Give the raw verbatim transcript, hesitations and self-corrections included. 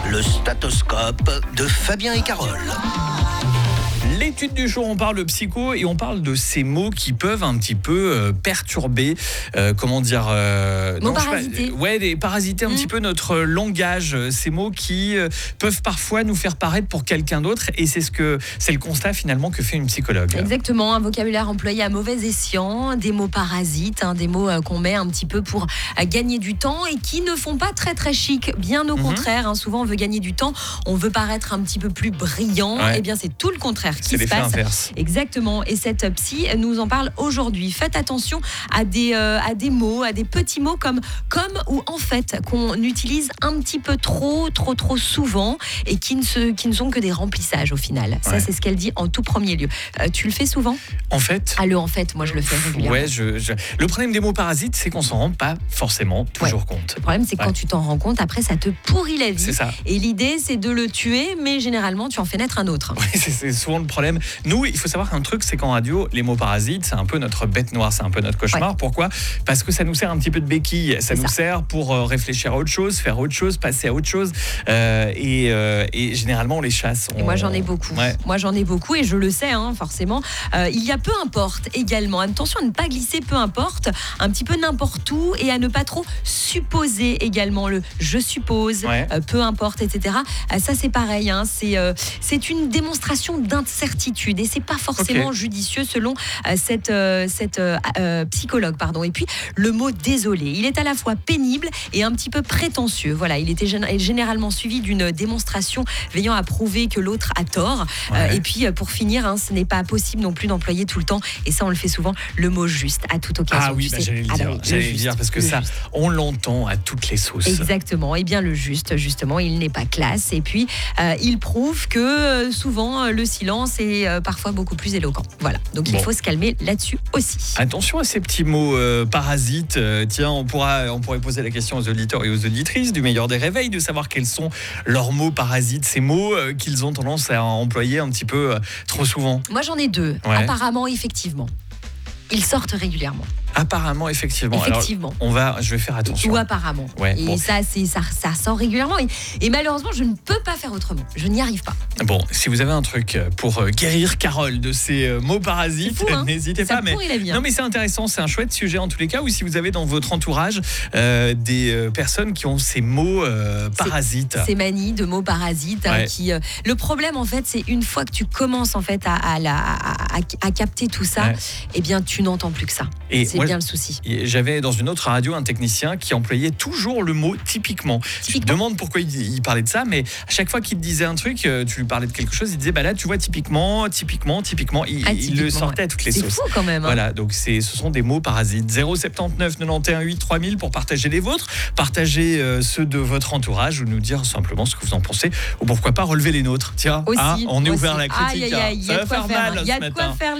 Le statoscope de Fabien et Carole. L'étude du jour, on parle de psycho et on parle de ces mots qui peuvent un petit peu euh, perturber, euh, comment dire... Euh, mots non, parasités. Je sais pas, ouais, des, parasiter un mmh. petit peu notre langage. Ces mots qui euh, peuvent parfois nous faire paraître pour quelqu'un d'autre et c'est, ce que, c'est le constat finalement que fait une psychologue. Exactement, un vocabulaire employé à mauvais escient, des mots parasites, hein, des mots euh, qu'on met un petit peu pour euh, gagner du temps et qui ne font pas très très chic. Bien au mmh. contraire, hein, souvent on veut gagner du temps, on veut paraître un petit peu plus brillant. Ouais. Et bien c'est tout le contraire qui c'est se passe. Inverse. Exactement. Et cette psy nous en parle aujourd'hui. Faites attention à des, euh, à des mots, à des petits mots comme comme ou en fait qu'on utilise un petit peu trop, trop, trop souvent et qui ne, se, qui ne sont que des remplissages au final. Ouais. Ça, c'est ce qu'elle dit en tout premier lieu. Euh, tu le fais souvent ? En fait. Ah, le en fait, moi je le fais régulièrement. Ouais, je, je... Le problème des mots parasites, c'est qu'on s'en rend pas forcément toujours ouais. compte. Le problème, c'est que ouais. quand tu t'en rends compte, après, ça te pourrit la vie. C'est ça. Et l'idée, c'est de le tuer, mais généralement, tu en fais naître un autre. Ouais, c'est, c'est souvent le problème. Nous, il faut savoir qu'un truc, c'est qu'en radio, les mots parasites, c'est un peu notre bête noire, c'est un peu notre cauchemar. Ouais. Pourquoi ? Parce que ça nous sert un petit peu de béquille. Ça c'est nous ça. sert pour euh, réfléchir à autre chose, faire autre chose, passer à autre chose. Euh, et, euh, et généralement, on les chasse. On... Et moi, j'en ai beaucoup. Ouais. Moi, j'en ai beaucoup et je le sais, hein, forcément. Euh, il y a peu importe également. Attention à ne pas glisser peu importe, un petit peu n'importe où et à ne pas trop supposer également le je suppose, ouais. euh, peu importe, et cetera. Euh, ça, c'est pareil. Hein, c'est, euh, c'est une démonstration d'incertitude et c'est pas forcément okay. judicieux selon euh, cette, euh, cette euh, euh, psychologue. Pardon. Et puis, le mot désolé, il est à la fois pénible et un petit peu prétentieux. Voilà, il était gén- généralement suivi d'une démonstration veillant à prouver que l'autre a tort. Ouais. Euh, et puis, euh, pour finir, hein, ce n'est pas possible non plus d'employer tout le temps, et ça, on le fait souvent, le mot juste à toute occasion. Ah oui, bah, j'allais le dire, ah, bah, j'allais le juste, dire parce que ça, juste. On l'entend à toutes les sauces. Exactement. Et bien, le juste, justement, il n'est pas classe. Et puis, euh, il prouve que euh, souvent, euh, le silence est euh, parfois beaucoup plus éloquent. Voilà. Donc, bon. Il faut se calmer là-dessus aussi. Attention à ces petits mots euh, parasites. Euh, tiens, on, pourra, on pourrait poser la question aux auditeurs et aux auditrices du meilleur des réveils de savoir quels sont leurs mots parasites, ces mots euh, qu'ils ont tendance à employer un petit peu euh, trop souvent. Moi, j'en ai deux. Ouais. Apparemment, effectivement. Ils sortent régulièrement. Apparemment, effectivement. Effectivement. Alors, on va, je vais faire attention. Ou apparemment. Ouais, et bon. ça, c'est, ça, ça sort régulièrement. Et, et malheureusement, je ne peux pas faire autrement. Je n'y arrive pas. Bon, si vous avez un truc pour guérir Carole de ces mots parasites, fou, hein, n'hésitez ça pas. Mais la vie, hein. Non, mais c'est intéressant, c'est un chouette sujet en tous les cas. Ou si vous avez dans votre entourage euh, des euh, personnes qui ont ces mots euh, parasites, ces manies de mots parasites, ouais. hein, qui. Euh, le problème, en fait, c'est une fois que tu commences en fait à, à, la, à, à, à capter tout ça, ouais. eh bien, tu n'entends plus que ça. Et c'est moi, bien le souci. J'avais dans une autre radio un technicien qui employait toujours le mot typiquement. typiquement. Je me demande pourquoi il, il parlait de ça, mais à chaque fois qu'il te disait un truc, tu lui parlais de quelque chose, il disait bah là tu vois typiquement, typiquement, typiquement. Il, ah, typiquement, il le sortait ouais. à toutes les c'est sauces. C'est fou quand même. Hein. Voilà, donc c'est, ce sont des mots parasites. zéro sept neuf quatre-vingt-onze huit trois mille pour partager les vôtres, partager euh, ceux de votre entourage ou nous dire simplement ce que vous en pensez ou pourquoi pas relever les nôtres. Tiens, aussi, hein, on est aussi. ouvert à la critique. Aïe, aïe, aïe, ça va faire mal Il y a ce de matin. quoi faire.